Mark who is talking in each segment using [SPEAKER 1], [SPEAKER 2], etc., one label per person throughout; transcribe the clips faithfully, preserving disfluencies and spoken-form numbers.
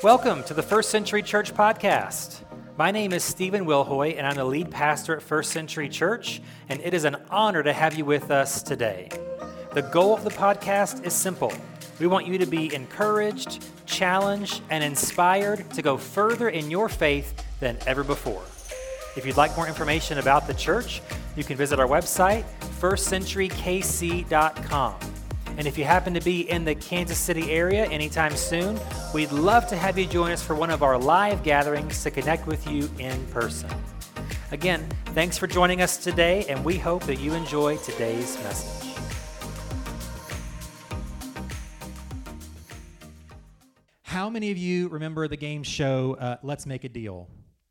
[SPEAKER 1] Welcome to the First Century Church Podcast. My name is Stephen Wilhoy, and I'm the lead pastor at First Century Church, and it is an honor to have you with us today. The goal of the podcast is simple. We want you to be encouraged, challenged, and inspired to go further in your faith than ever before. If you'd like more information about the church, you can visit our website, first century k c dot com. And if you happen to be in the Kansas City area anytime soon, we'd love to have you join us for one of our live gatherings to connect with you in person. Again, thanks for joining us today, and we hope that you enjoy today's message.
[SPEAKER 2] How many of you remember the game show uh, Let's Make a Deal?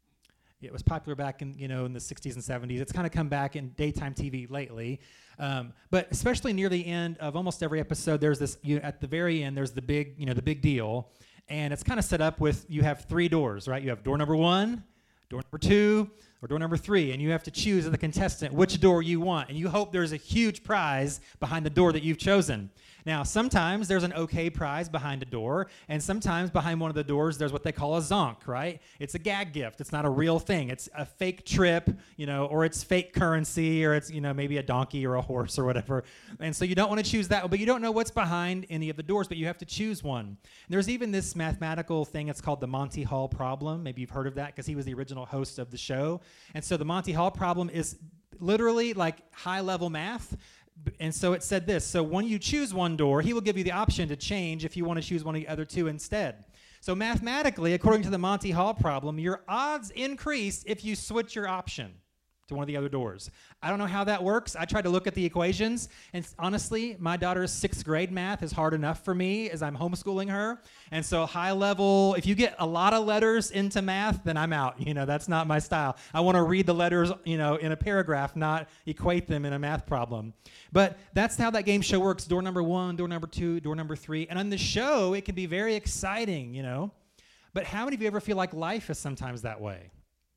[SPEAKER 2] It was popular back in, you know, in the sixties and seventies. It's kind of come back in daytime T V lately. Um, but especially near the end of almost every episode, there's this, you, at the very end, there's the big, you know, the big deal. And it's kind of set up with, you have three doors, right? You have door number one, door number two, or door number three. And you have to choose as the contestant which door you want. And you hope there's a huge prize behind the door that you've chosen. Now, sometimes there's an okay prize behind a door, and sometimes behind one of the doors there's what they call a zonk, right? It's a gag gift. It's not a real thing. It's a fake trip, you know, or it's fake currency, or it's, you know, maybe a donkey or a horse or whatever. And so you don't want to choose that, but you don't know what's behind any of the doors, but you have to choose one. And there's even this mathematical thing. It's called the Monty Hall problem. Maybe you've heard of that because he was the original host of the show. And so the Monty Hall problem is literally like high-level math. And so it said this, so when you choose one door, he will give you the option to change if you want to choose one of the other two instead. So mathematically, according to the Monty Hall problem, your odds increase if you switch your option to one of the other doors. I don't know how that works. I tried to look at the equations, and honestly, my daughter's sixth grade math is hard enough for me as I'm homeschooling her. And so high level, if you get a lot of letters into math, then I'm out. You know, that's not my style. I want to read the letters, you know, in a paragraph, not equate them in a math problem. But that's how that game show works. Door number one, door number two, door number three. And on the show, it can be very exciting, you know. But how many of you ever feel like life is sometimes that way?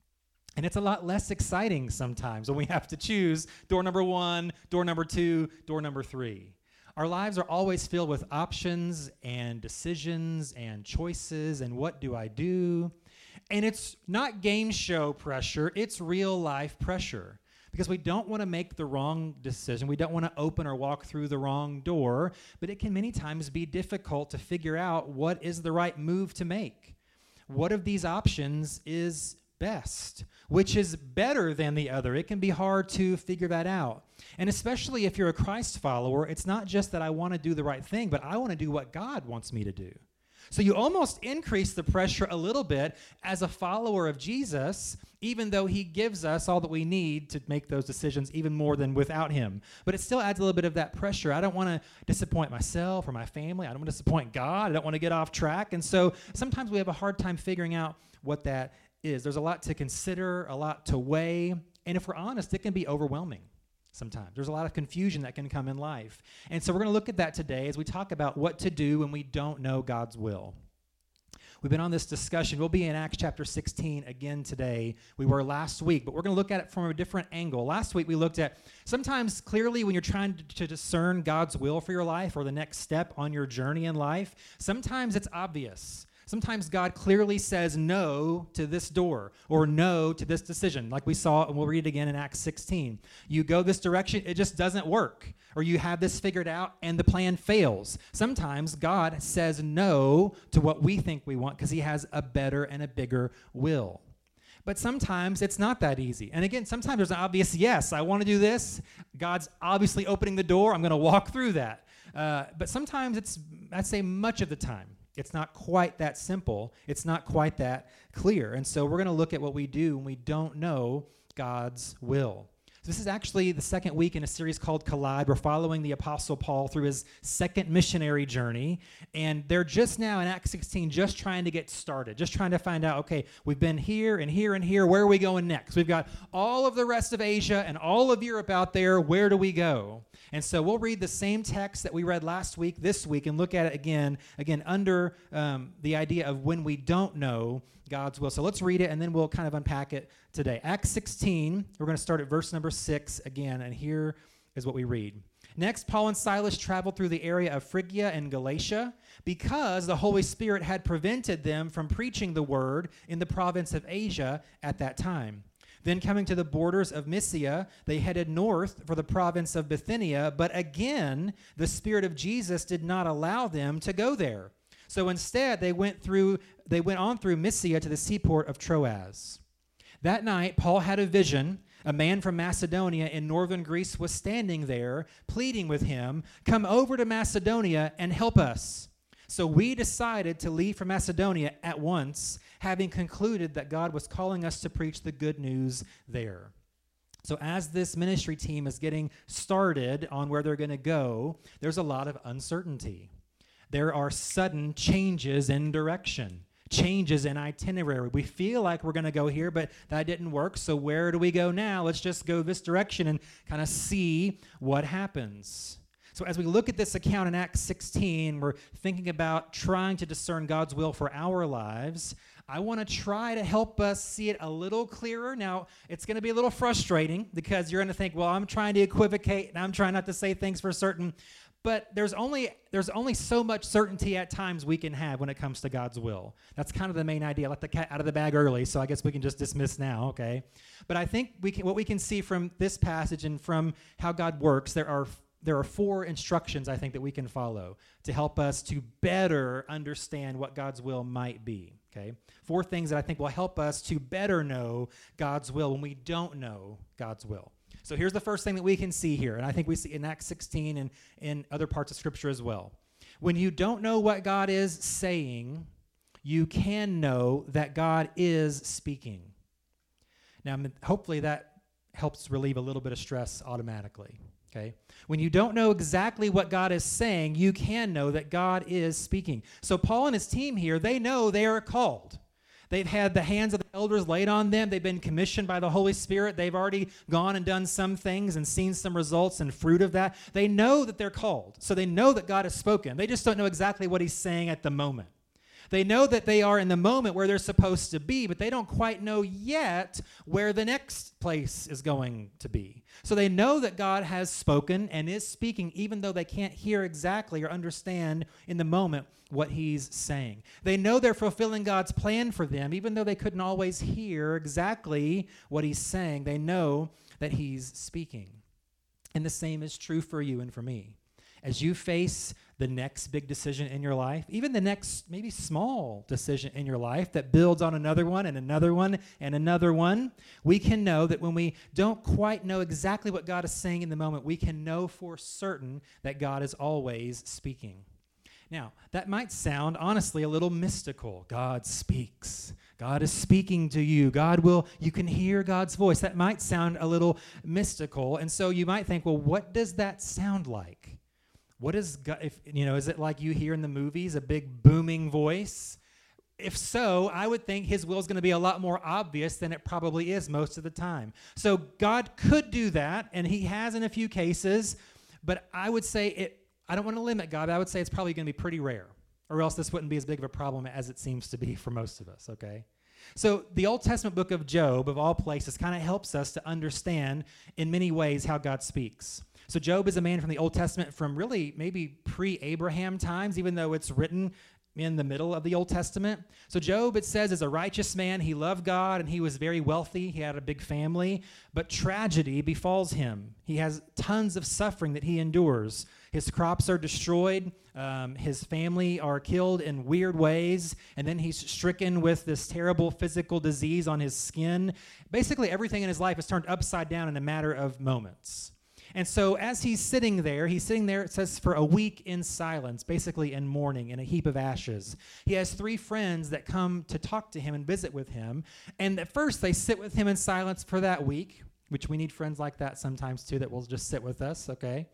[SPEAKER 2] And it's a lot less exciting sometimes when we have to choose door number one, door number two, door number three. Our lives are always filled with options and decisions and choices and what do I do? And it's not game show pressure, it's real life pressure. Because we don't want to make the wrong decision. We don't want to open or walk through the wrong door. But it can many times be difficult to figure out what is the right move to make. What of these options is best? Which is better than the other? It can be hard to figure that out. And especially if you're a Christ follower, it's not just that I want to do the right thing, but I want to do what God wants me to do. So you almost increase the pressure a little bit as a follower of Jesus, even though he gives us all that we need to make those decisions even more than without him. But it still adds a little bit of that pressure. I don't want to disappoint myself or my family. I don't want to disappoint God. I don't want to get off track. And so sometimes we have a hard time figuring out what that is. There's a lot to consider, a lot to weigh, and if we're honest, it can be overwhelming sometimes. There's a lot of confusion that can come in life. And so we're going to look at that today as we talk about what to do when we don't know God's will. We've been on this discussion. We'll be in Acts chapter sixteen again today. We were last week, but we're going to look at it from a different angle. Last week we looked at sometimes clearly when you're trying to, to discern God's will for your life or the next step on your journey in life, sometimes it's obvious. Sometimes God clearly says no to this door or no to this decision, like we saw, and we'll read it again in Acts sixteen. You go this direction, it just doesn't work. Or you have this figured out and the plan fails. Sometimes God says no to what we think we want because he has a better and a bigger will. But sometimes it's not that easy. And again, sometimes there's an obvious yes, I want to do this. God's obviously opening the door. I'm going to walk through that. Uh, but sometimes it's, I'd say much of the time, it's not quite that simple. It's not quite that clear. And so we're going to look at what we do when we don't know God's will. So this is actually the second week in a series called Collide. We're following the Apostle Paul through his second missionary journey. And they're just now in Acts sixteen just trying to get started, just trying to find out, okay, we've been here and here and here. Where are we going next? We've got all of the rest of Asia and all of Europe out there. Where do we go? And so we'll read the same text that we read last week, this week, and look at it again, again under um, the idea of when we don't know God's will. So let's read it, and then we'll kind of unpack it today. Acts sixteen, we're going to start at verse number six again, and here is what we read. Next, Paul and Silas traveled through the area of Phrygia and Galatia because the Holy Spirit had prevented them from preaching the word in the province of Asia at that time. Then coming to the borders of Mysia, they headed north for the province of Bithynia, but again, the Spirit of Jesus did not allow them to go there. So instead, they went through they went on through Mysia to the seaport of Troas. That night, Paul had a vision. A man from Macedonia in northern Greece was standing there, pleading with him, "Come over to Macedonia and help us." So we decided to leave for Macedonia at once, having concluded that God was calling us to preach the good news there. So as this ministry team is getting started on where they're going to go, there's a lot of uncertainty. There are sudden changes in direction, changes in itinerary. We feel like we're going to go here, but that didn't work. So where do we go now? Let's just go this direction and kind of see what happens. So as we look at this account in Acts sixteen, we're thinking about trying to discern God's will for our lives. I want to try to help us see it a little clearer. Now, it's going to be a little frustrating because you're going to think, well, I'm trying to equivocate and I'm trying not to say things for certain. But there's only there's only so much certainty at times we can have when it comes to God's will. That's kind of the main idea. I let the cat out of the bag early, so I guess we can just dismiss now, okay? But I think we can, what we can see from this passage and from how God works, there are there are four instructions, I think, that we can follow to help us to better understand what God's will might be, okay? Four things that I think will help us to better know God's will when we don't know God's will. So here's the first thing that we can see here, and I think we see in Acts sixteen and in other parts of Scripture as well. When you don't know what God is saying, you can know that God is speaking. Now, hopefully that helps relieve a little bit of stress automatically, okay? When you don't know exactly what God is saying, you can know that God is speaking. So Paul and his team here, they know they are called. They've had the hands of the elders laid on them. They've been commissioned by the Holy Spirit. They've already gone and done some things and seen some results and fruit of that. They know that they're called. So they know that God has spoken. They just don't know exactly what he's saying at the moment. They know that they are in the moment where they're supposed to be, but they don't quite know yet where the next place is going to be. So they know that God has spoken and is speaking, even though they can't hear exactly or understand in the moment what he's saying. They know they're fulfilling God's plan for them, even though they couldn't always hear exactly what he's saying. They know that he's speaking. And the same is true for you and for me. As you face the next big decision in your life, even the next maybe small decision in your life that builds on another one and another one and another one, we can know that when we don't quite know exactly what God is saying in the moment, we can know for certain that God is always speaking. Now, that might sound, honestly, a little mystical. God speaks. God is speaking to you. God will, you can hear God's voice. That might sound a little mystical. And so you might think, well, what does that sound like? What is God, if, you know, is it like you hear in the movies, a big booming voice? If so, I would think his will is going to be a lot more obvious than it probably is most of the time. So God could do that, and he has in a few cases, but I would say it, I don't want to limit God, but I would say it's probably going to be pretty rare, or else this wouldn't be as big of a problem as it seems to be for most of us, okay? So the Old Testament book of Job, of all places, kind of helps us to understand in many ways how God speaks. So Job is a man from the Old Testament from really maybe pre-Abraham times, even though it's written in the middle of the Old Testament. So Job, it says, is a righteous man. He loved God, and he was very wealthy. He had a big family, but tragedy befalls him. He has tons of suffering that he endures. His crops are destroyed. Um, his family are killed in weird ways, and then he's stricken with this terrible physical disease on his skin. Basically, everything in his life is turned upside down in a matter of moments. And so as he's sitting there, he's sitting there, it says, for a week in silence, basically in mourning, in a heap of ashes. He has three friends that come to talk to him and visit with him. And at first, they sit with him in silence for that week, which we need friends like that sometimes, too, that will just sit with us, okay?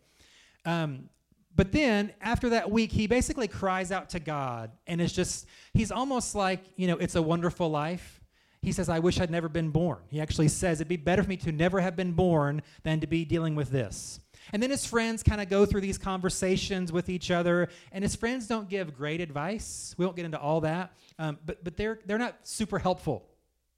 [SPEAKER 2] Um, but then, after that week, he basically cries out to God. And it's just, he's almost like, you know, It's a Wonderful Life. He says, I wish I'd never been born. He actually says, it'd be better for me to never have been born than to be dealing with this. And then his friends kind of go through these conversations with each other, and his friends don't give great advice. We won't get into all that, um, but but they're they're not super helpful.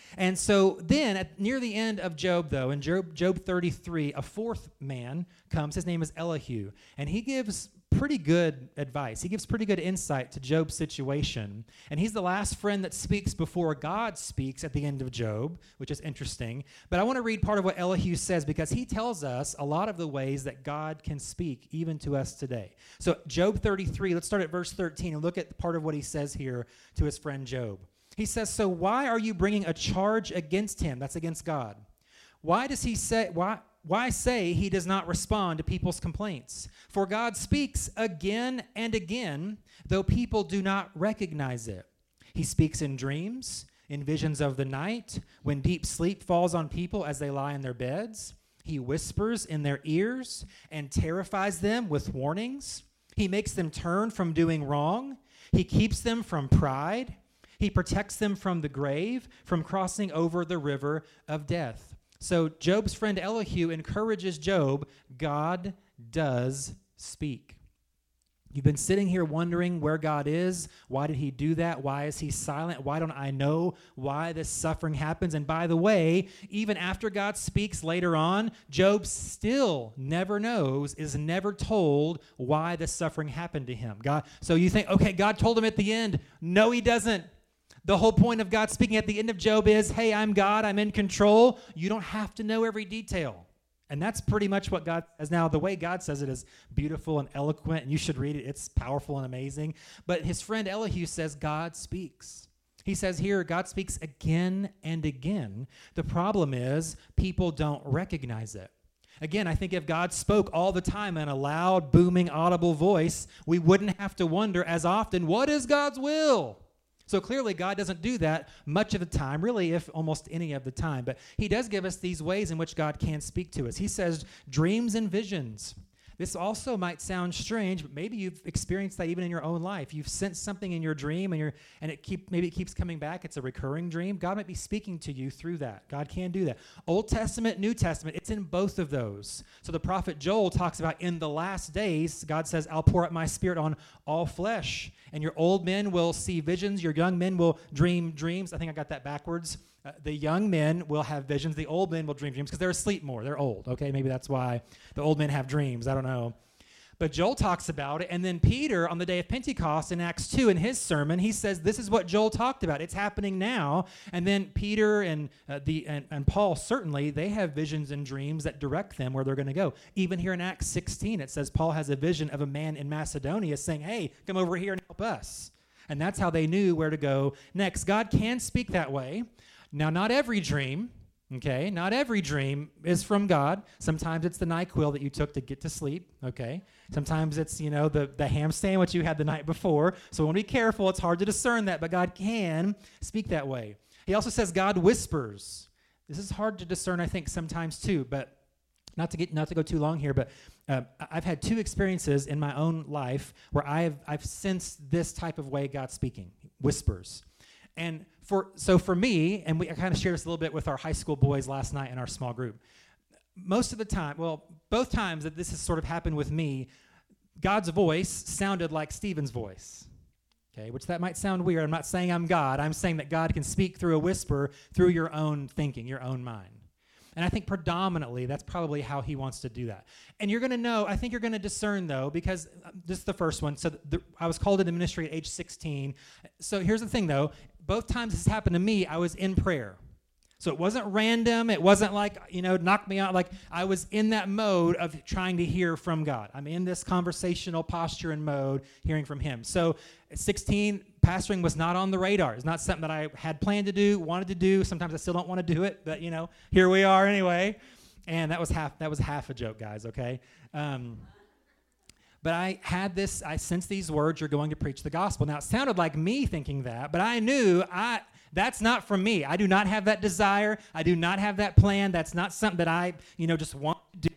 [SPEAKER 2] And so then, at near the end of Job, though, in Job, Job thirty-three, a fourth man comes. His name is Elihu, and he gives pretty good advice. He gives pretty good insight to Job's situation. And he's the last friend that speaks before God speaks at the end of Job, which is interesting. But I want to read part of what Elihu says because he tells us a lot of the ways that God can speak even to us today. So Job thirty-three, let's start at verse thirteen and look at part of what he says here to his friend Job. He says, "So why are you bringing a charge against him?" That's against God. Why does he say, why, why say he does not respond to people's complaints? For God speaks again and again, though people do not recognize it. He speaks in dreams, in visions of the night, when deep sleep falls on people as they lie in their beds. He whispers in their ears and terrifies them with warnings. He makes them turn from doing wrong. He keeps them from pride. He protects them from the grave, from crossing over the river of death. So Job's friend Elihu encourages Job, God does speak. You've been sitting here wondering where God is. Why did he do that? Why is he silent? Why don't I know why this suffering happens? And by the way, even after God speaks later on, Job still never knows, is never told why this suffering happened to him. God, so you think, okay, God told him at the end. No, he doesn't. The whole point of God speaking at the end of Job is, hey, I'm God, I'm in control. You don't have to know every detail. And that's pretty much what God says. Now, the way God says it is beautiful and eloquent, and you should read it. It's powerful and amazing. But his friend Elihu says God speaks. He says here, God speaks again and again. The problem is people don't recognize it. Again, I think if God spoke all the time in a loud, booming, audible voice, we wouldn't have to wonder as often, what is God's will? So clearly, God doesn't do that much of the time, really, if almost any of the time. But he does give us these ways in which God can speak to us. He says dreams and visions. This also might sound strange, but maybe you've experienced that even in your own life. You've sensed something in your dream, and you're, and it keep maybe it keeps coming back. It's a recurring dream. God might be speaking to you through that. God can do that. Old Testament, New Testament, it's in both of those. So the prophet Joel talks about in the last days, God says, I'll pour out my spirit on all flesh, and your old men will see visions. Your young men will dream dreams. I think I got that backwards. Uh, the young men will have visions. The old men will dream dreams because they're asleep more. They're old, okay? Maybe that's why the old men have dreams. I don't know. But Joel talks about it. And then Peter, on the day of Pentecost in Acts two, in his sermon, he says, this is what Joel talked about. It's happening now. And then Peter and uh, the and, and Paul, certainly, they have visions and dreams that direct them where they're going to go. Even here in Acts sixteen, it says Paul has a vision of a man in Macedonia saying, hey, come over here and help us. And that's how they knew where to go next. God can speak that way. Now, not every dream, okay, not every dream is from God. Sometimes it's the NyQuil that you took to get to sleep, okay? Sometimes it's, you know, the, the ham sandwich you had the night before. So we want to be careful. It's hard to discern that, but God can speak that way. He also says God whispers. This is hard to discern, I think, sometimes too, but not to get not to go too long here, but uh, I've had two experiences in my own life where I've I've sensed this type of way God speaking, whispers. And for so for me, and we I kind of shared this a little bit with our high school boys last night in our small group. Most of the time, well, both times that this has sort of happened with me, God's voice sounded like Stephen's voice. Okay, which that might sound weird. I'm not saying I'm God. I'm saying that God can speak through a whisper through your own thinking, your own mind. And I think predominantly that's probably how he wants to do that. And you're going to know, I think you're going to discern, though, because this is the first one. So the, I was called into ministry at age sixteen. So here's the thing, though. Both times this happened to me, I was in prayer. So it wasn't random. It wasn't like, you know, knock me out. Like I was in that mode of trying to hear from God. I'm in this conversational posture and mode, hearing from him. So at sixteen, pastoring was not on the radar. It's not something that I had planned to do, wanted to do. Sometimes I still don't want to do it, but, you know, here we are anyway. And that was half, that was half a joke, guys, okay? Um, but I had this, I sensed these words, you're going to preach the gospel. Now, it sounded like me thinking that, but I knew I... That's not from me. I do not have that desire. I do not have that plan. That's not something that I, you know, just want to do.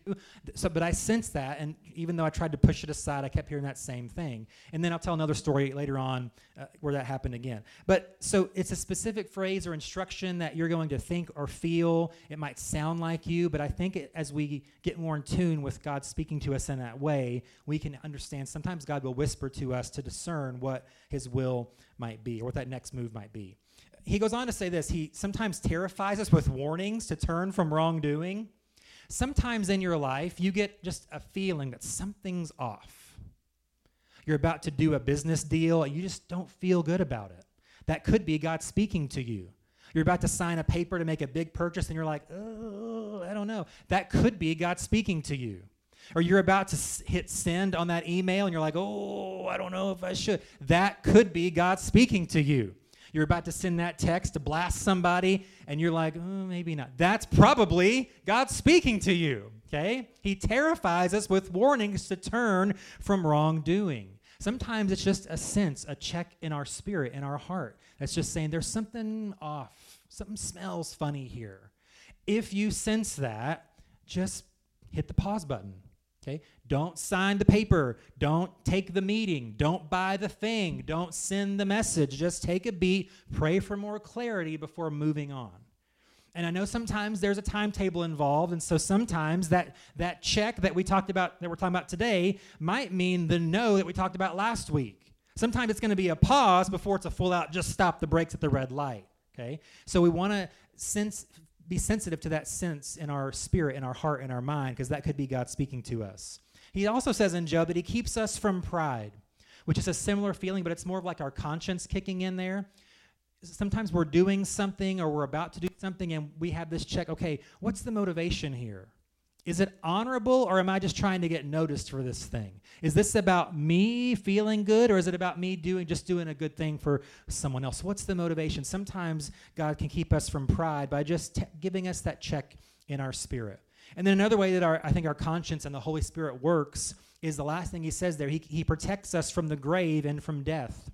[SPEAKER 2] So, but I sensed that, and even though I tried to push it aside, I kept hearing that same thing. And then I'll tell another story later on uh, where that happened again. But so it's a specific phrase or instruction that you're going to think or feel. It might sound like you, but I think it, as we get more in tune with God speaking to us in that way, we can understand sometimes God will whisper to us to discern what his will might be or what that next move might be. He goes on to say this. He sometimes terrifies us with warnings to turn from wrongdoing. Sometimes in your life, you get just a feeling that something's off. You're about to do a business deal, and you just don't feel good about it. That could be God speaking to you. You're about to sign a paper to make a big purchase, and you're like, oh, I don't know. That could be God speaking to you. Or you're about to s- hit send on that email, and you're like, oh, I don't know if I should. That could be God speaking to you. You're about to send that text to blast somebody, and you're like, oh, maybe not. That's probably God speaking to you, okay? He terrifies us with warnings to turn from wrongdoing. Sometimes it's just a sense, a check in our spirit, in our heart, that's just saying there's something off. Something smells funny here. If you sense that, just hit the pause button. Okay? Don't sign the paper. Don't take the meeting. Don't buy the thing. Don't send the message. Just take a beat, pray for more clarity before moving on. And I know sometimes there's a timetable involved, and so sometimes that, that check that we talked about, that we're talking about today, might mean the no that we talked about last week. Sometimes it's going to be a pause before it's a full out, just stop the brakes at the red light. Okay? So we want to sense... be sensitive to that sense in our spirit, in our heart, in our mind, because that could be God speaking to us. He also says in Job that he keeps us from pride, which is a similar feeling, but it's more of like our conscience kicking in there. Sometimes we're doing something or we're about to do something, and we have this check, okay, what's the motivation here? Is it honorable, or am I just trying to get noticed for this thing? Is this about me feeling good, or is it about me doing just doing a good thing for someone else? What's the motivation? Sometimes God can keep us from pride by just t- giving us that check in our spirit. And then another way that our I think our conscience and the Holy Spirit works is the last thing he says there. He, he protects us from the grave and from death.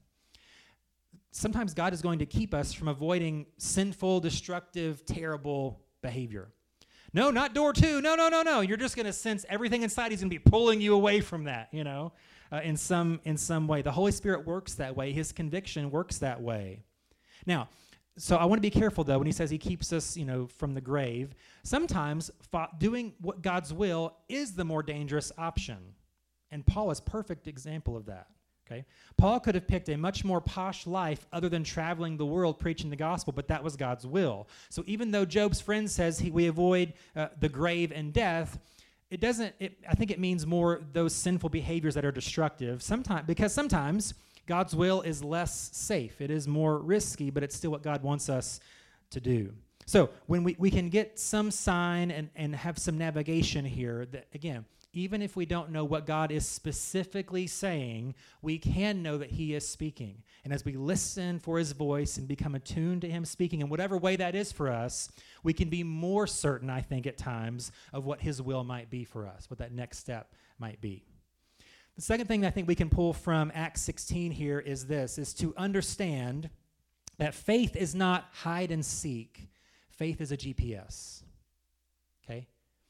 [SPEAKER 2] Sometimes God is going to keep us from avoiding sinful, destructive, terrible behavior. No, not door two. No, no, no, no. You're just going to sense everything inside. He's going to be pulling you away from that, you know, uh, in some in some way. The Holy Spirit works that way. His conviction works that way. Now, so I want to be careful, though, when he says he keeps us, you know, from the grave. Sometimes fa- doing what God's will is the more dangerous option. And Paul is a perfect example of that. Okay? Paul could have picked a much more posh life other than traveling the world preaching the gospel, but that was God's will. So even though Job's friend says he, we avoid uh, the grave and death, it doesn't, it, I think it means more those sinful behaviors that are destructive. Sometimes, because sometimes God's will is less safe. It is more risky, but it's still what God wants us to do. So when we, we can get some sign and, and have some navigation here that, again, even if we don't know what God is specifically saying, we can know that he is speaking. And as we listen for his voice and become attuned to him speaking in whatever way that is for us, we can be more certain, I think, at times of what his will might be for us, what that next step might be. The second thing I think we can pull from Acts sixteen here is this, is to understand that faith is not hide and seek. Faith is a G P S. Okay?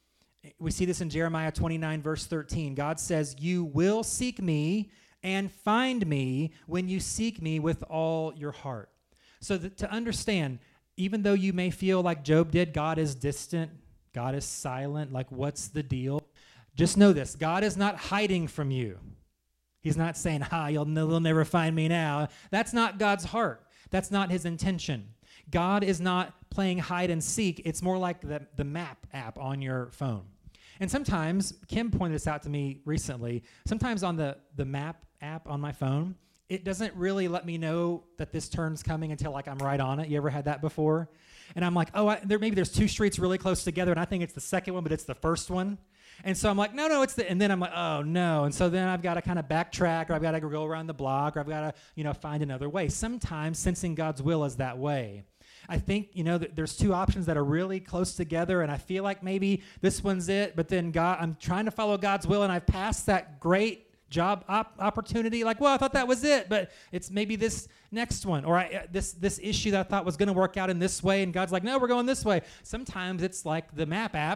[SPEAKER 2] We see this in Jeremiah twenty-nine, verse thirteen. God says, you will seek me and find me when you seek me with all your heart. So that to understand, even though you may feel like Job did, God is distant, God is silent, like what's the deal? Just know this, God is not hiding from you. He's not saying, ha, you'll, you'll never find me now. That's not God's heart. That's not his intention. God is not playing hide and seek. It's more like the, the map app on your phone. And sometimes, Kim pointed this out to me recently, sometimes on the, the map app on my phone, it doesn't really let me know that this turn's coming until like I'm right on it. You ever had that before? And I'm like, oh, I, there maybe there's two streets really close together, and I think it's the second one, but it's the first one. And so I'm like, no, no, it's the, and then I'm like, oh, no. And so then I've got to kind of backtrack, or I've got to go around the block, or I've got to, you know, find another way. Sometimes sensing God's will is that way. I think, you know, that there's two options that are really close together, and I feel like maybe this one's it, but then God, I'm trying to follow God's will, and I've passed that great job op- opportunity. Like, well, I thought that was it, but it's maybe this next one, or I, uh, this this issue that I thought was going to work out in this way, and God's like, no, we're going this way. Sometimes it's like the map app,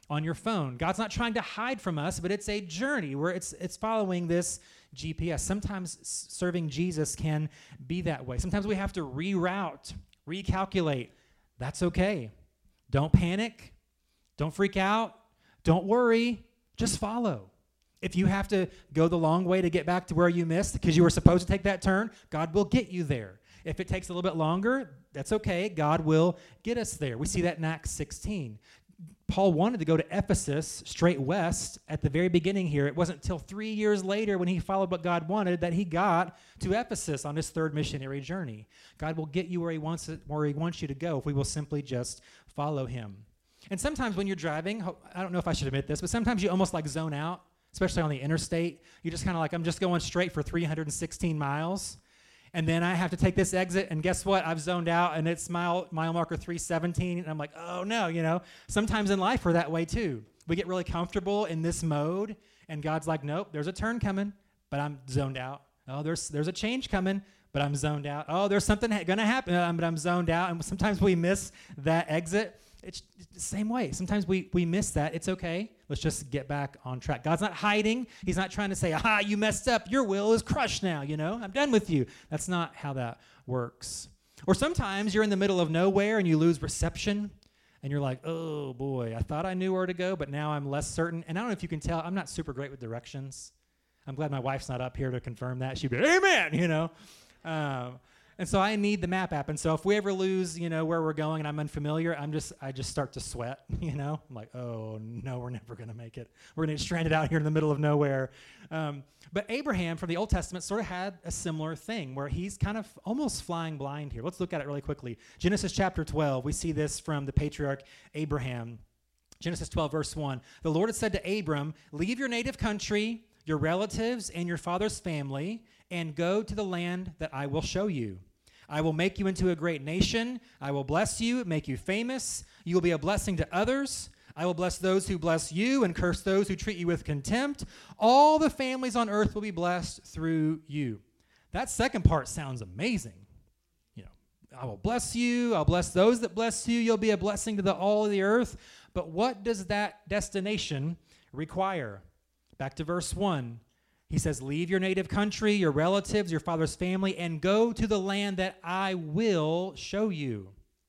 [SPEAKER 2] on your phone. God's not trying to hide from us, but it's a journey where it's it's following this G P S. Sometimes serving Jesus can be that way. Sometimes we have to reroute, recalculate. That's okay. Don't panic. Don't freak out. Don't worry. Just follow. If you have to go the long way to get back to where you missed because you were supposed to take that turn, God will get you there. If it takes a little bit longer, that's okay. God will get us there. We see that in Acts sixteen. Paul wanted to go to Ephesus, straight west, at the very beginning here. It wasn't until three years later when he followed what God wanted that he got to Ephesus on his third missionary journey. God will get you where he wants it, where he wants you to go if we will simply just follow him. And sometimes when you're driving, I don't know if I should admit this, but sometimes you almost like zone out, especially on the interstate. You're just kind of like, I'm just going straight for three hundred sixteen miles. And then I have to take this exit, and guess what? I've zoned out, and it's mile mile marker three seventeen, and I'm like, oh, no, you know. Sometimes in life we're that way, too. We get really comfortable in this mode, and God's like, nope, there's a turn coming, but I'm zoned out. Oh, there's there's a change coming, but I'm zoned out. Oh, there's something ha- going to happen, um, but I'm zoned out, and sometimes we miss that exit. It's the same way. Sometimes we we miss that. It's okay. Let's just get back on track. God's not hiding. He's not trying to say, aha, you messed up. Your will is crushed now, you know. I'm done with you. That's not how that works. Or sometimes you're in the middle of nowhere and you lose reception and you're like, oh, boy, I thought I knew where to go, but now I'm less certain. And I don't know if you can tell, I'm not super great with directions. I'm glad my wife's not up here to confirm that. She'd be, amen, you know. Um, And so I need the map app. And so if we ever lose, you know, where we're going and I'm unfamiliar, I'm just, I just start to sweat, you know. I'm like, oh, no, we're never going to make it. We're going to get stranded out here in the middle of nowhere. Um, but Abraham from the Old Testament sort of had a similar thing where he's kind of almost flying blind here. Let's look at it really quickly. Genesis chapter twelve, we see this from the patriarch Abraham. Genesis twelve, verse one. The Lord had said to Abram, leave your native country, your relatives, and your father's family, and go to the land that I will show you. I will make you into a great nation. I will bless you, make you famous. You will be a blessing to others. I will bless those who bless you and curse those who treat you with contempt. All the families on earth will be blessed through you. That second part sounds amazing. You know, I will bless you. I'll bless those that bless you. You'll be a blessing to the all of the earth. But what does that destination require? Back to verse one. He says, leave your native country, your relatives, your father's family, and go to the land that I will show you.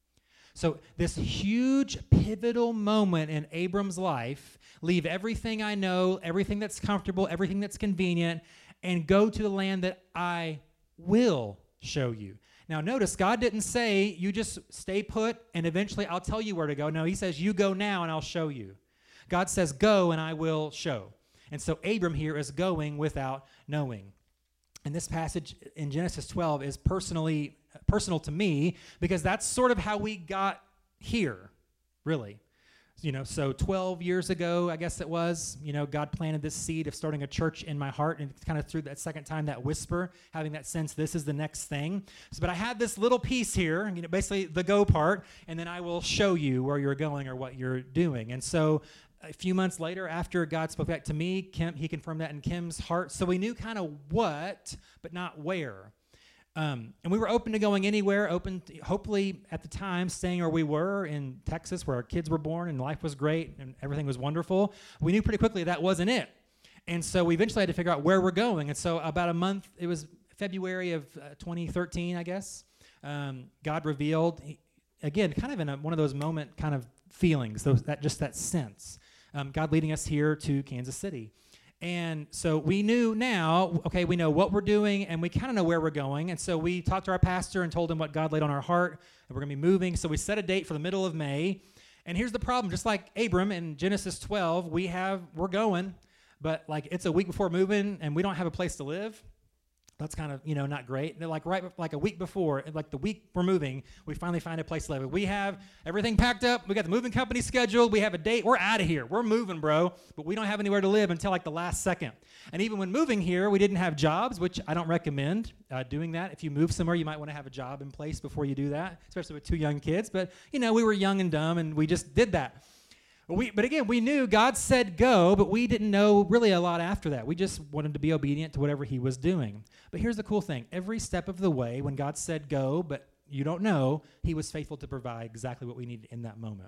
[SPEAKER 2] So this huge pivotal moment in Abram's life, leave everything I know, everything that's comfortable, everything that's convenient, and go to the land that I will show you. Now notice, God didn't say, you just stay put and eventually I'll tell you where to go. No, he says, you go now and I'll show you. God says, go and I will show. And so Abram here is going without knowing. And this passage in Genesis twelve is personally personal to me because that's sort of how we got here, really. You know, so twelve years ago, I guess it was, you know, God planted this seed of starting a church in my heart, and kind of through that second time, that whisper, having that sense, this is the next thing. So, but I had this little piece here, you know, basically the go part, and then I will show you where you're going or what you're doing. And so a few months later, after God spoke back to me, Kim, he confirmed that in Kim's heart. So we knew kind of what, but not where. Um, and we were open to going anywhere, open to, hopefully at the time, staying where we were in Texas, where our kids were born and life was great and everything was wonderful. We knew pretty quickly that wasn't it. And so we eventually had to figure out where we're going. And so about a month, it was February of uh, twenty thirteen, I guess, um, God revealed, he, again, kind of in a, one of those moment kind of feelings, those, that just that sense. Um, God leading us here to Kansas City. And so we knew now, okay, we know what we're doing, and we kind of know where we're going. And so we talked to our pastor and told him what God laid on our heart, and we're going to be moving. So we set a date for the middle of May. And here's the problem. Just like Abram in Genesis twelve, we have, we're going, but like it's a week before moving, and we don't have a place to live. That's kind of, you know, not great. They're like right, like a week before, like the week we're moving, we finally find a place to live. We have everything packed up. We got the moving company scheduled. We have a date. We're out of here. We're moving, bro. But we don't have anywhere to live until like the last second. And even when moving here, we didn't have jobs, which I don't recommend uh, doing that. If you move somewhere, you might want to have a job in place before you do that, especially with two young kids. But, you know, we were young and dumb, and we just did that. We, but again, we knew God said go, but we didn't know really a lot after that. We just wanted to be obedient to whatever he was doing. But here's the cool thing. Every step of the way, when God said go, but you don't know, he was faithful to provide exactly what we needed in that moment.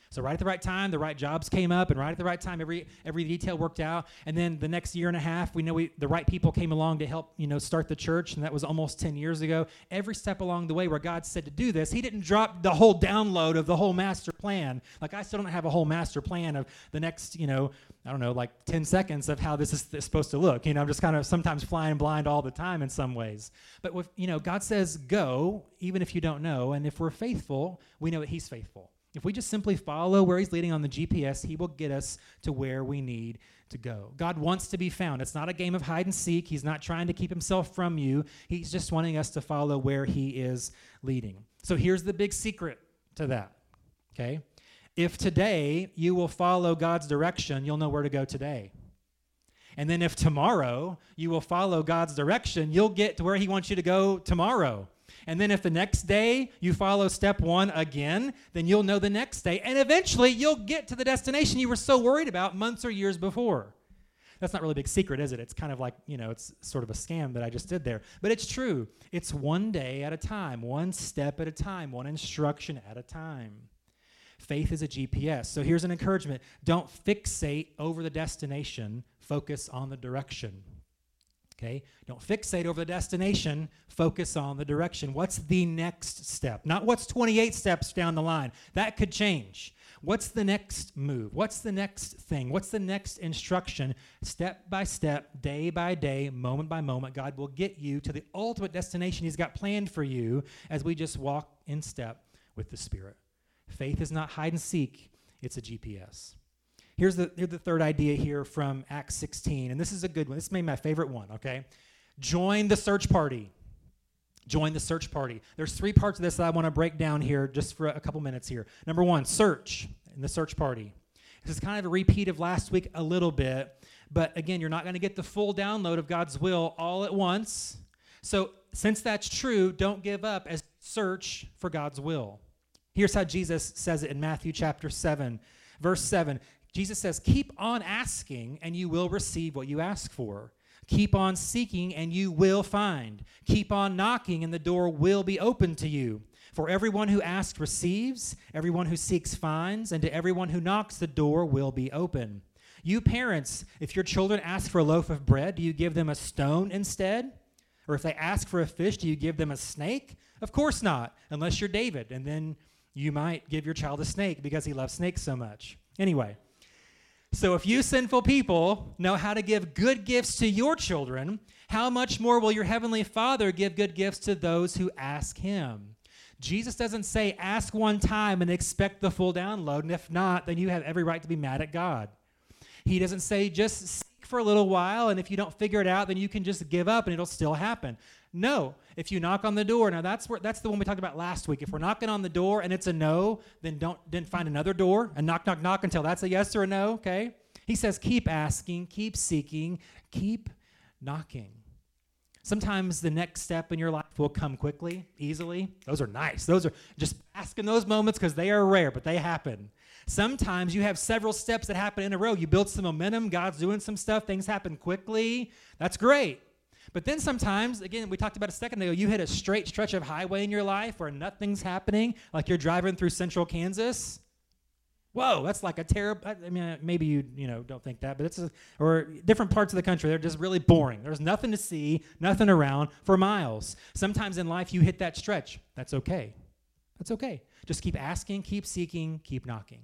[SPEAKER 2] So right at the right time, the right jobs came up, and right at the right time, every every detail worked out. And then the next year and a half, we know we, the right people came along to help, you know, start the church, and that was almost ten years ago. Every step along the way where God said to do this, he didn't drop the whole download of the whole master plan. Like, I still don't have a whole master plan of the next, you know, I don't know, like ten seconds of how this is th- supposed to look. You know, I'm just kind of sometimes flying blind all the time in some ways. But, with, you know, God says go, even if you don't know, and if we're faithful, we know that he's faithful. If we just simply follow where he's leading on the G P S, he will get us to where we need to go. God wants to be found. It's not a game of hide and seek. He's not trying to keep himself from you. He's just wanting us to follow where he is leading. So here's the big secret to that, okay? If today you will follow God's direction, you'll know where to go today. And then if tomorrow you will follow God's direction, you'll get to where he wants you to go tomorrow. And then if the next day you follow step one again, then you'll know the next day. And eventually you'll get to the destination you were so worried about months or years before. That's not really a big secret, is it? It's kind of like, you know, it's sort of a scam that I just did there. But it's true. It's one day at a time, one step at a time, one instruction at a time. Faith is a G P S. So here's an encouragement. Don't fixate over the destination. Focus on the direction. Okay? Don't fixate over the destination. Focus on the direction. What's the next step? Not what's twenty-eight steps down the line. That could change. What's the next move? What's the next thing? What's the next instruction? Step by step, day by day, moment by moment, God will get you to the ultimate destination he's got planned for you as we just walk in step with the Spirit. Faith is not hide and seek. It's a G P S. Here's the, here's the third idea here from Acts sixteen, and this is a good one. This is maybe my favorite one, okay? Join the search party. Join the search party. There's three parts of this that I want to break down here just for a couple minutes here. Number one, search in the search party. This is kind of a repeat of last week a little bit, but again, you're not going to get the full download of God's will all at once. So since that's true, don't give up as search for God's will. Here's how Jesus says it in Matthew chapter seven, verse seven. Jesus says, keep on asking and you will receive what you ask for. Keep on seeking and you will find. Keep on knocking and the door will be open to you. For everyone who asks receives, everyone who seeks finds, and to everyone who knocks the door will be open. You parents, if your children ask for a loaf of bread, do you give them a stone instead? Or if they ask for a fish, do you give them a snake? Of course not, unless you're David, and then you might give your child a snake because he loves snakes so much. Anyway, so if you sinful people know how to give good gifts to your children, how much more will your heavenly Father give good gifts to those who ask him? Jesus doesn't say ask one time and expect the full download, and if not, then you have every right to be mad at God. He doesn't say just seek for a little while, and if you don't figure it out, then you can just give up and it'll still happen. No, if you knock on the door, now that's where that's the one we talked about last week. If we're knocking on the door and it's a no, then don't then find another door and knock, knock, knock until that's a yes or a no, okay? He says keep asking, keep seeking, keep knocking. Sometimes the next step in your life will come quickly, easily. Those are nice. Those are just ask in those moments because they are rare, but they happen. Sometimes you have several steps that happen in a row. You build some momentum. God's doing some stuff. Things happen quickly. That's great. But then sometimes, again, we talked about a second ago, you hit a straight stretch of highway in your life where nothing's happening, like you're driving through central Kansas. Whoa, that's like a terrible, I mean, maybe you, you know, don't think that, but it's, a, or different parts of the country, they're just really boring. There's nothing to see, nothing around for miles. Sometimes in life you hit that stretch. That's okay. That's okay. Just keep asking, keep seeking, keep knocking.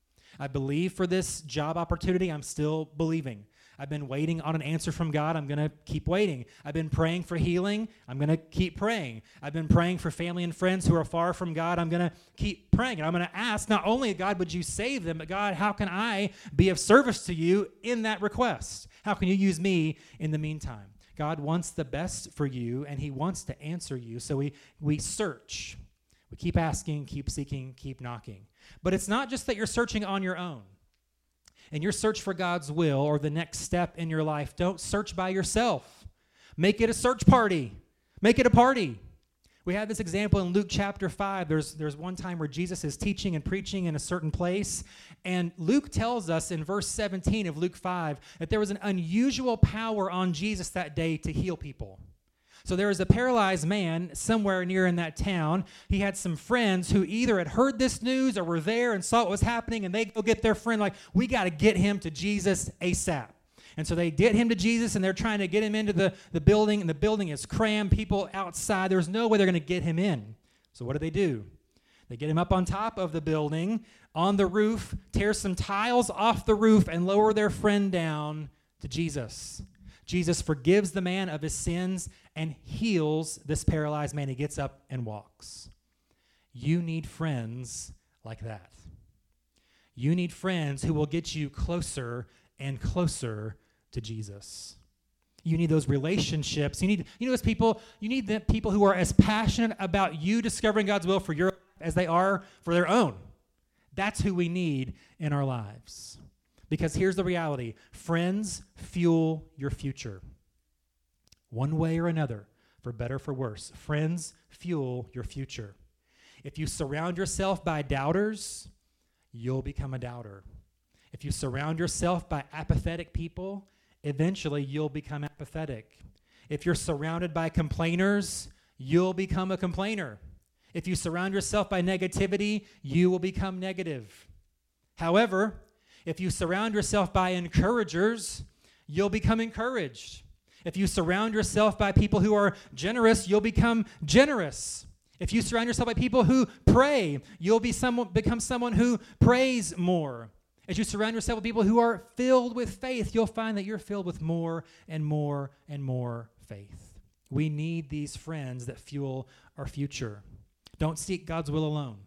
[SPEAKER 2] I believe for this job opportunity, I'm still believing. I've been waiting on an answer from God. I'm going to keep waiting. I've been praying for healing. I'm going to keep praying. I've been praying for family and friends who are far from God. I'm going to keep praying. And I'm going to ask not only, God, would you save them, but God, how can I be of service to you in that request? How can you use me in the meantime? God wants the best for you, and he wants to answer you. So we, we search. We keep asking, keep seeking, keep knocking. But it's not just that you're searching on your own. In your search for God's will or the next step in your life, don't search by yourself. Make it a search party. Make it a party. We have this example in Luke chapter five. There's, there's one time where Jesus is teaching and preaching in a certain place, and Luke tells us in verse seventeen of Luke five that there was an unusual power on Jesus that day to heal people. So there was a paralyzed man somewhere near in that town. He had some friends who either had heard this news or were there and saw what was happening, and they go get their friend like, we got to get him to Jesus ASAP. And so they get him to Jesus, and they're trying to get him into the, the building, and the building is crammed, people outside. There's no way they're going to get him in. So what do they do? They get him up on top of the building, on the roof, tear some tiles off the roof, and lower their friend down to Jesus. Jesus forgives the man of his sins and heals this paralyzed man. He gets up and walks. You need friends like that. You need friends who will get you closer and closer to Jesus. You need those relationships. You need, you know, those people, you need the people who are as passionate about you discovering God's will for your life as they are for their own. That's who we need in our lives. Because here's the reality. Friends fuel your future. One way or another, for better, for worse. Friends fuel your future. If you surround yourself by doubters, you'll become a doubter. If you surround yourself by apathetic people, eventually you'll become apathetic. If you're surrounded by complainers, you'll become a complainer. If you surround yourself by negativity, you will become negative. However, if you surround yourself by encouragers, you'll become encouraged. If you surround yourself by people who are generous, you'll become generous. If you surround yourself by people who pray, you'll be someone, become someone who prays more. As you surround yourself with people who are filled with faith, you'll find that you're filled with more and more and more faith. We need these friends that fuel our future. Don't seek God's will alone.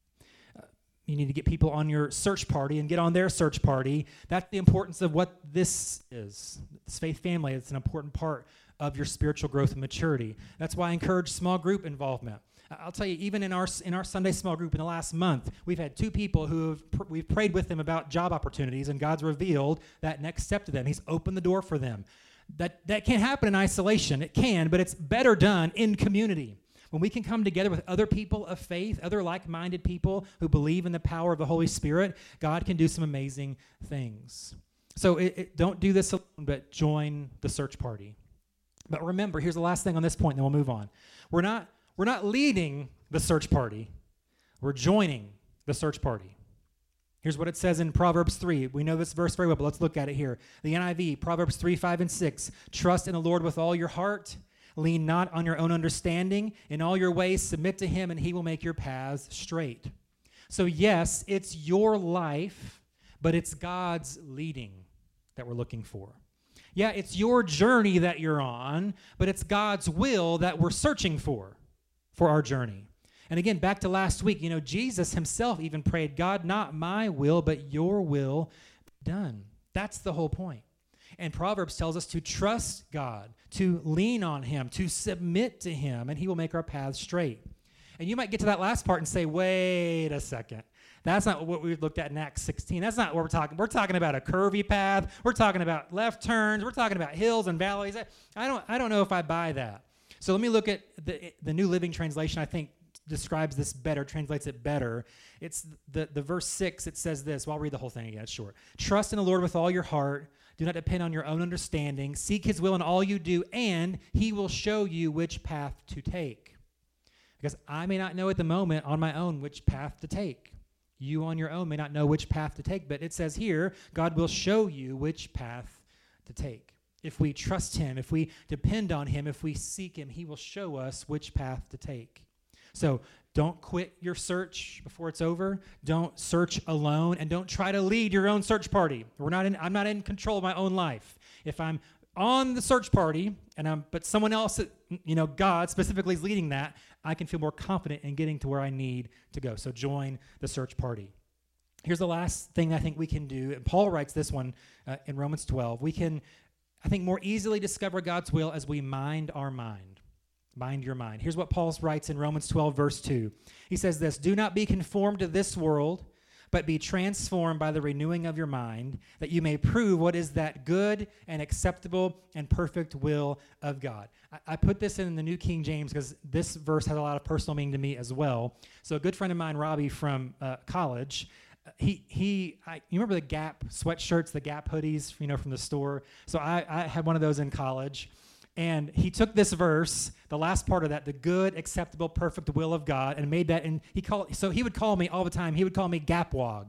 [SPEAKER 2] You need to get people on your search party and get on their search party. That's the importance of what this is. This faith family, it's an important part of your spiritual growth and maturity. That's why I encourage small group involvement. I'll tell you, even in our in our Sunday small group in the last month, we've had two people who have pr- we've prayed with them about job opportunities, and God's revealed that next step to them. He's opened the door for them. That that can't happen in isolation. It can, but it's better done in community. When we can come together with other people of faith, other like-minded people who believe in the power of the Holy Spirit, God can do some amazing things. So it, it, don't do this alone, but join the search party. But remember, here's the last thing on this point, and then we'll move on. We're not we're not leading the search party. We're joining the search party. Here's what it says in Proverbs three. We know this verse very well, but let's look at it here. The N I V, Proverbs three, five, and six. Trust in the Lord with all your heart. Lean not on your own understanding. In all your ways, submit to him, and he will make your paths straight. So yes, it's your life, but it's God's leading that we're looking for. Yeah, it's your journey that you're on, but it's God's will that we're searching for, for our journey. And again, back to last week, you know, Jesus himself even prayed, God, not my will, but your will be done. That's the whole point. And Proverbs tells us to trust God, to lean on him, to submit to him, and he will make our paths straight. And you might get to that last part and say, wait a second. That's not what we looked at in Acts sixteen. That's not what we're talking. We're talking about a curvy path. We're talking about left turns. We're talking about hills and valleys. I don't, I don't know if I buy that. So let me look at the, the New Living Translation, I think, describes this better, translates it better. It's the, the verse six, it says this. Well, I'll read the whole thing again. It's short. Trust in the Lord with all your heart. Do not depend on your own understanding. Seek his will in all you do, and he will show you which path to take. Because I may not know at the moment on my own which path to take. You on your own may not know which path to take, but it says here, God will show you which path to take. If we trust him, if we depend on him, if we seek him, he will show us which path to take. So don't quit your search before it's over. Don't search alone, and don't try to lead your own search party. We're not in, I'm not in control of my own life. If I'm on the search party, and I'm, but someone else, you know, God specifically is leading that, I can feel more confident in getting to where I need to go. So join the search party. Here's the last thing I think we can do, and Paul writes this one uh, in Romans twelve. We can, I think, more easily discover God's will as we mind our mind. Mind your mind. Here's what Paul writes in Romans twelve, verse two. He says this, do not be conformed to this world, but be transformed by the renewing of your mind, that you may prove what is that good and acceptable and perfect will of God. I, I put this in the New King James because this verse has a lot of personal meaning to me as well. So a good friend of mine, Robbie, from uh, college, he, he I, you remember the Gap sweatshirts, the Gap hoodies, you know, from the store? So I, I had one of those in college. And he took this verse, the last part of that, the good, acceptable, perfect will of God, and made that, and he called, so he would call me all the time, he would call me Gapwog.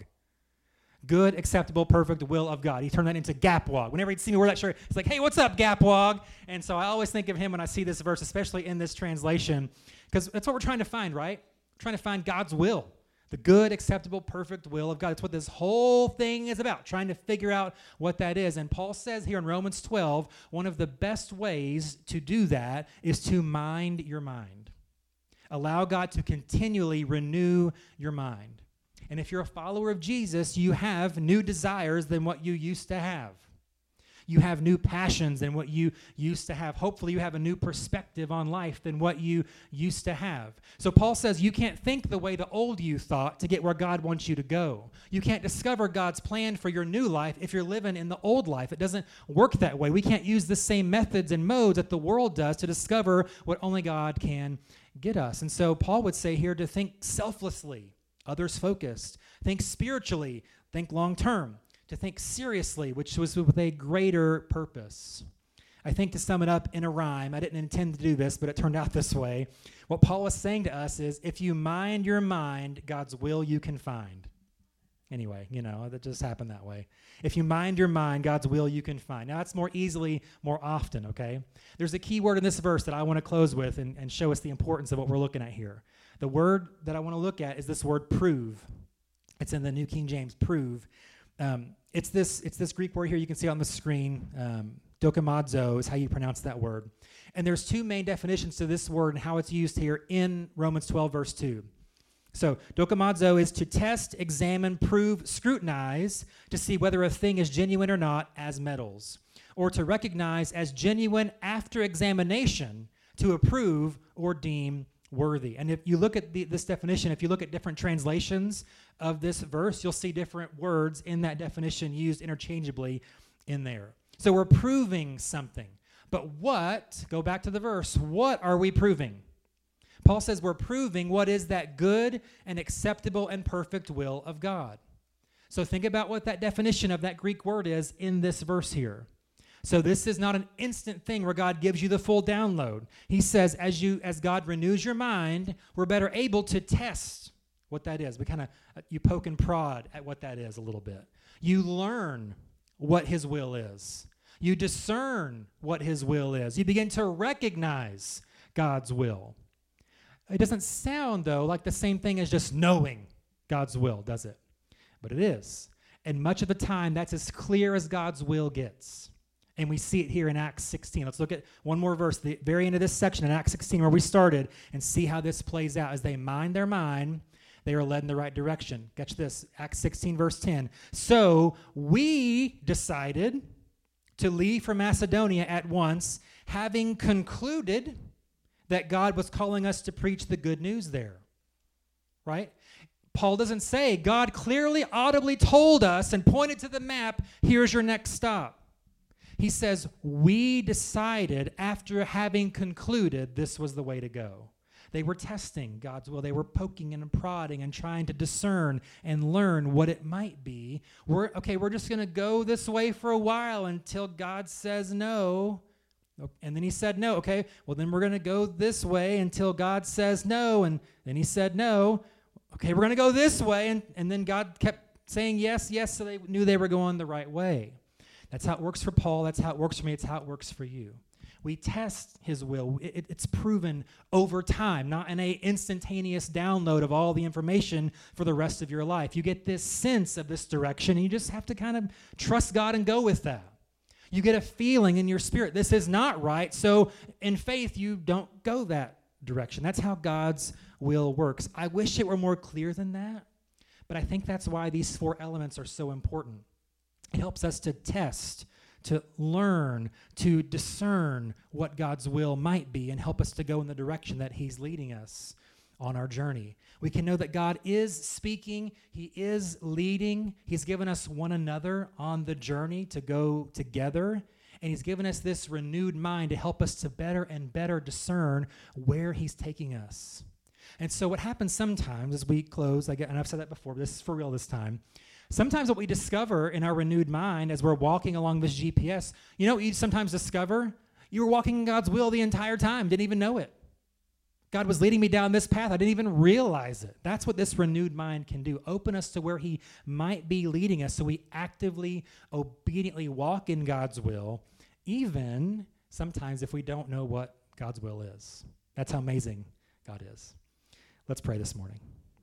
[SPEAKER 2] Good, acceptable, perfect will of God. He turned that into Gapwog. Whenever he'd see me wear that shirt, it's like, hey, what's up, Gapwog? And so I always think of him when I see this verse, especially in this translation, because that's what we're trying to find, right? We're trying to find God's will. The good, acceptable, perfect will of God. That's what this whole thing is about, trying to figure out what that is. And Paul says here in Romans twelve, one of the best ways to do that is to mind your mind. Allow God to continually renew your mind. And if you're a follower of Jesus, you have new desires than what you used to have. You have new passions than what you used to have. Hopefully you have a new perspective on life than what you used to have. So Paul says you can't think the way the old you thought to get where God wants you to go. You can't discover God's plan for your new life if you're living in the old life. It doesn't work that way. We can't use the same methods and modes that the world does to discover what only God can get us. And so Paul would say here to think selflessly, others focused, think spiritually, think long term. To think seriously, which was with a greater purpose. I think to sum it up in a rhyme, I didn't intend to do this, but it turned out this way. What Paul is saying to us is, if you mind your mind, God's will you can find. Anyway, you know, that just happened that way. If you mind your mind, God's will you can find. Now, that's more easily, more often, okay? There's a key word in this verse that I want to close with and, and show us the importance of what we're looking at here. The word that I want to look at is this word prove. It's in the New King James, prove. Um, it's this it's this Greek word here you can see on the screen. Um, dokimazo is how you pronounce that word. And there's two main definitions to this word and how it's used here in Romans twelve, verse two. So dokimazo is to test, examine, prove, scrutinize to see whether a thing is genuine or not as metals, or to recognize as genuine after examination to approve or deem worthy. And if you look at the, this definition, if you look at different translations of this verse, you'll see different words in that definition used interchangeably in there. So we're proving something. But what, go back to the verse, what are we proving? Paul says we're proving what is that good and acceptable and perfect will of God. So think about what that definition of that Greek word is in this verse here. So this is not an instant thing where God gives you the full download. He says as you as God renews your mind, we're better able to test what that is. We kind of, uh, you poke and prod at what that is a little bit. You learn what his will is. You discern what his will is. You begin to recognize God's will. It doesn't sound, though, like the same thing as just knowing God's will, does it? But it is. And much of the time, that's as clear as God's will gets. And we see it here in Acts sixteen. Let's look at one more verse, the very end of this section in Acts sixteen where we started, and see how this plays out. As they mind their mind, they are led in the right direction. Catch this, Acts sixteen, verse ten. So we decided to leave for Macedonia at once, having concluded that God was calling us to preach the good news there. Right? Paul doesn't say, God clearly, audibly told us and pointed to the map, here's your next stop. He says, we decided after having concluded this was the way to go. They were testing God's will. They were poking and prodding and trying to discern and learn what it might be. We're, okay, we're just going to go this way for a while until God says no. And then he said no. Okay, well, then we're going to go this way until God says no. And then he said no. Okay, we're going to go this way. And, and then God kept saying yes, yes, so they knew they were going the right way. That's how it works for Paul. That's how it works for me. It's how it works for you. We test his will. It, it's proven over time, not in an instantaneous download of all the information for the rest of your life. You get this sense of this direction, and you just have to kind of trust God and go with that. You get a feeling in your spirit, this is not right, so in faith, you don't go that direction. That's how God's will works. I wish it were more clear than that, but I think that's why these four elements are so important. It helps us to test, to learn, to discern what God's will might be and help us to go in the direction that he's leading us on our journey. We can know that God is speaking, he is leading, he's given us one another on the journey to go together, and he's given us this renewed mind to help us to better and better discern where he's taking us. And so what happens sometimes as we close, I get, and I've said that before, but this is for real this time, sometimes what we discover in our renewed mind as we're walking along this G P S, you know what you sometimes discover? You were walking in God's will the entire time, didn't even know it. God was leading me down this path. I didn't even realize it. That's what this renewed mind can do. Open us to where he might be leading us so we actively, obediently walk in God's will, even sometimes if we don't know what God's will is. That's how amazing God is. Let's pray this morning.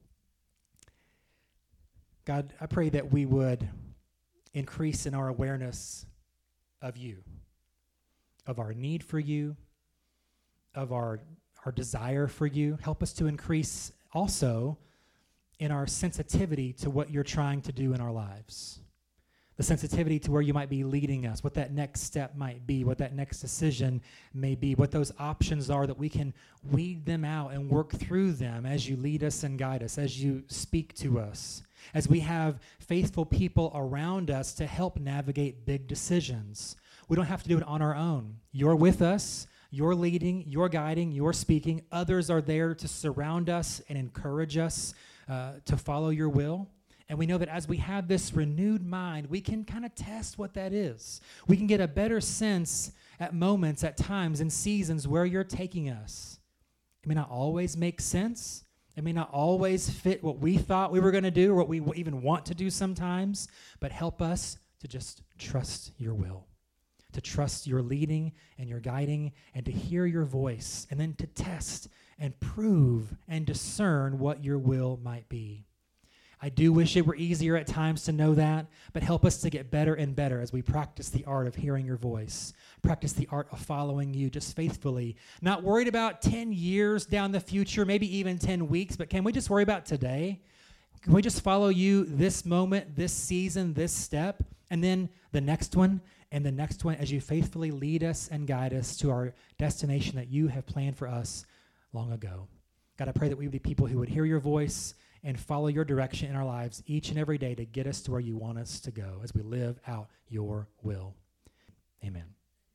[SPEAKER 2] God, I pray that we would increase in our awareness of you, of our need for you, of our our desire for you. Help us to increase also in our sensitivity to what you're trying to do in our lives. The sensitivity to where you might be leading us, what that next step might be, what that next decision may be, what those options are, that we can weed them out and work through them as you lead us and guide us, as you speak to us, as we have faithful people around us to help navigate big decisions. We don't have to do it on our own. You're with us. You're leading, you're guiding, you're speaking. Others are there to surround us and encourage us uh, to follow your will. And we know that as we have this renewed mind, we can kind of test what that is. We can get a better sense at moments, at times, in seasons where you're taking us. It may not always make sense. It may not always fit what we thought we were going to do or what we even want to do sometimes, but help us to just trust your will, to trust your leading and your guiding, and to hear your voice, and then to test and prove and discern what your will might be. I do wish it were easier at times to know that, but help us to get better and better as we practice the art of hearing your voice, practice the art of following you just faithfully, not worried about ten years down the future, maybe even ten weeks, but can we just worry about today? Can we just follow you this moment, this season, this step, and then the next one, and the next one as you faithfully lead us and guide us to our destination that you have planned for us long ago. God, I pray that we would be people who would hear your voice and follow your direction in our lives each and every day to get us to where you want us to go as we live out your will. Amen.